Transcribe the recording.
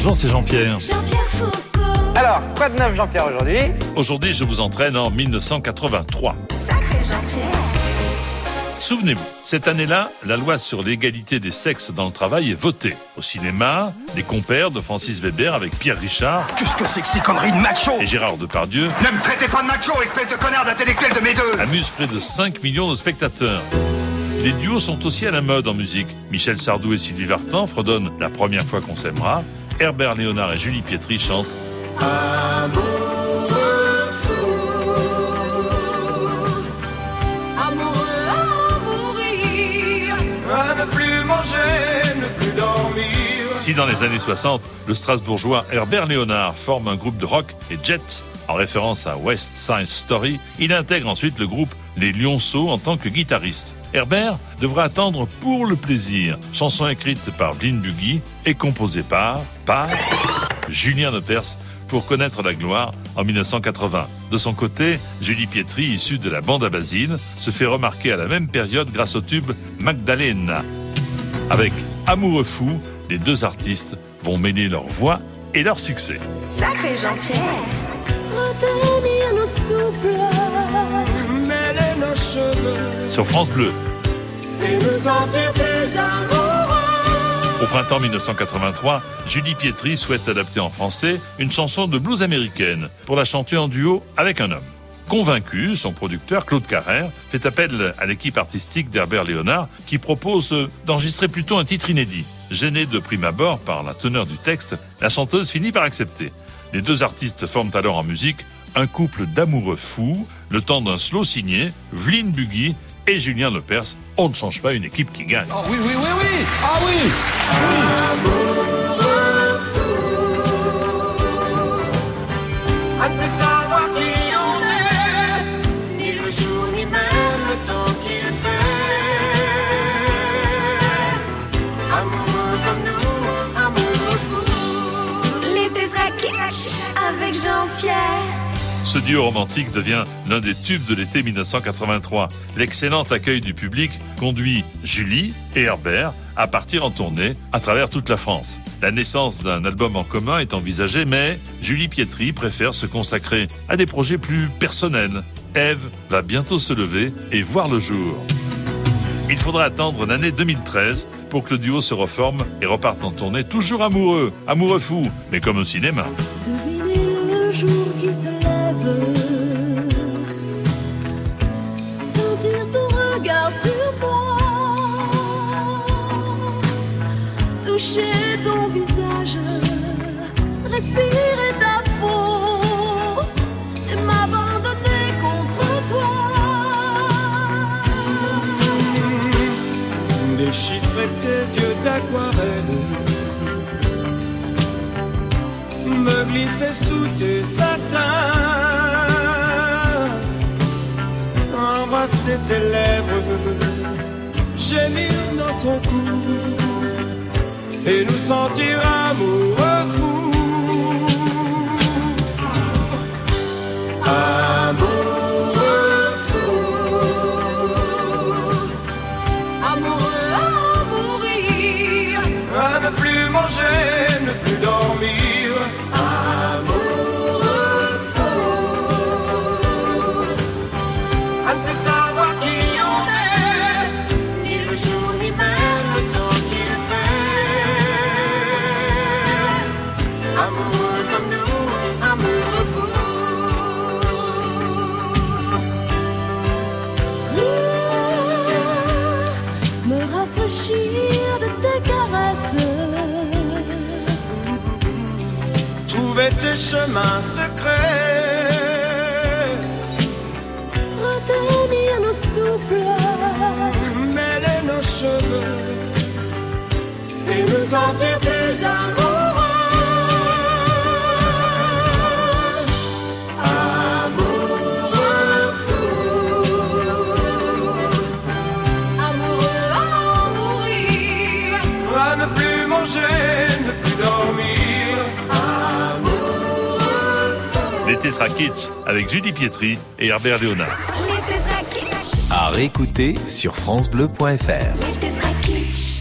Bonjour, c'est Jean-Pierre. Jean-Pierre Foucault. Alors, quoi de neuf Jean-Pierre aujourd'hui? Aujourd'hui, je vous entraîne en 1983. Sacré Jean-Pierre. Souvenez-vous, cette année-là, la loi sur l'égalité des sexes dans le travail est votée. Au cinéma, Les Compères de Francis Weber avec Pierre Richard Qu'est-ce que c'est que ces conneries de macho? et Gérard Depardieu Ne me traitez pas de macho, espèce de connard d'intellectuel de mes deux! amusent près de 5 millions de spectateurs. Les duos sont aussi à la mode en musique. Michel Sardou et Sylvie Vartan fredonnent La première fois qu'on s'aimera. Herbert Léonard et Julie Pietri chantent À ne plus manger, ne plus dormir. Si dans les années 60, le Strasbourgeois Herbert Léonard forme un groupe de rock, les Jets, en référence à West Side Story, il intègre ensuite le groupe Les Lionceaux en tant que guitariste. Herbert devra attendre Pour le plaisir, chanson écrite par Blin Buggy et composée par Julien Lepers, pour connaître la gloire en 1980. De son côté, Julie Pietri, issue de la bande à Basile, se fait remarquer à la même période grâce au tube Magdalena. Avec Amoureux fou, les deux artistes vont mêler leur voix et leur succès. Sacré Jean-Pierre. Retenir nos souffles, mêler nos cheveux Sur France Bleu, et nous sentir plus amoureux. au printemps 1983, Julie Pietri souhaite adapter en français une chanson de blues américaine pour la chanter en duo avec un homme. Convaincu, son producteur, Claude Carrère, fait appel à l'équipe artistique d'Herbert Léonard qui propose d'enregistrer plutôt un titre inédit. Gênée de prime abord par la teneur du texte, la chanteuse finit par accepter. Les deux artistes forment alors en musique un couple d'amoureux fous, le temps d'un slow signé, Vlin Buggy et Julien Lepers. On ne change pas une équipe qui gagne. Ah oui, oui, oui, oui. Ah oui. À ne plus savoir qui on est, ni le jour, ni même le temps qu'il fait. Amoureux comme nous, amoureux fou. L'été sera kitsch avec Jean-Pierre. Ce duo romantique devient l'un des tubes de l'été 1983. L'excellent accueil du public conduit Julie et Herbert à partir en tournée à travers toute la France. La naissance d'un album en commun est envisagée, mais Julie Pietri préfère se consacrer à des projets plus personnels. Ève va bientôt se lever et voir le jour. Il faudra attendre l'année 2013 pour que le duo se reforme et reparte en tournée, toujours amoureux, amoureux fou, mais comme au cinéma. Deviner le jour qui se lève, sentir ton regard sur moi, toucher ton visage, respirer ta peau et m'abandonner contre toi. Déchiffrer tes yeux d'aquarelle, me glisser sous tes satins, embrasser tes lèvres, gémir dans ton cou et nous sentir amoureux fous. Amoureux fous, Amoureux à mourir, à ne plus manger, ne plus dormir. à ne plus savoir qui on est, ni le jour, ni même le temps qu'il fait. Amoureux comme nous, amoureux fou. Me rafraîchir de tes caresses, Trouver tes chemins secrets, retenir nos souffles, mêler nos cheveux et nous sentir plus amoureux. Amoureux fou, amoureux à mourir, à ne plus manger, ne plus dormir. L'été sera kitsch avec Julie Pietri et Herbert Léonard. L'été sera kitsch. À réécouter sur francebleu.fr. L'été sera kitsch.